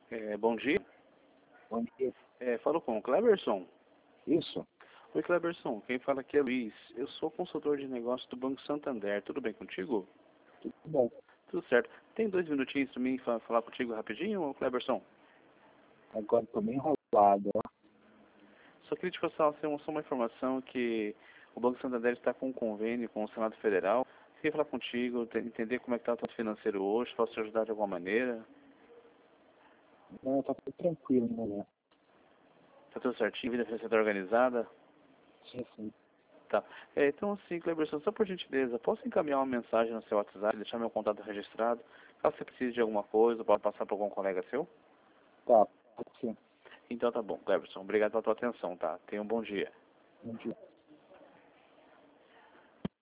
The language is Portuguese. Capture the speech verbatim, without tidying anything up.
É, bom dia. Bom dia. É, falo com o Cleberson. Isso? Oi, Cleberson. Quem fala aqui é Luiz. Eu sou consultor de negócios do Banco Santander. Tudo bem contigo? Tudo bom. Tudo certo. Tem dois minutinhos para mim fa- falar contigo rapidinho, Cleberson? Agora estou bem enrolado, ó. Só queria te passar assim, só uma informação que o Banco Santander está com um convênio com o Senado Federal. Queria falar contigo, te- entender como é que está o teu financeiro hoje, posso te ajudar de alguma maneira. Não, tá tudo tranquilo, né? Está tudo certinho, vida financeira organizada? Sim, sim. Tá. É, então, assim, Cleberson, só por gentileza, posso encaminhar uma mensagem no seu WhatsApp, deixar meu contato registrado, caso você precise de alguma coisa, pode passar para algum colega seu? Tá, pode sim. Então tá bom, Cleberson, obrigado pela tua atenção, tá? Tenha um bom dia. Bom dia.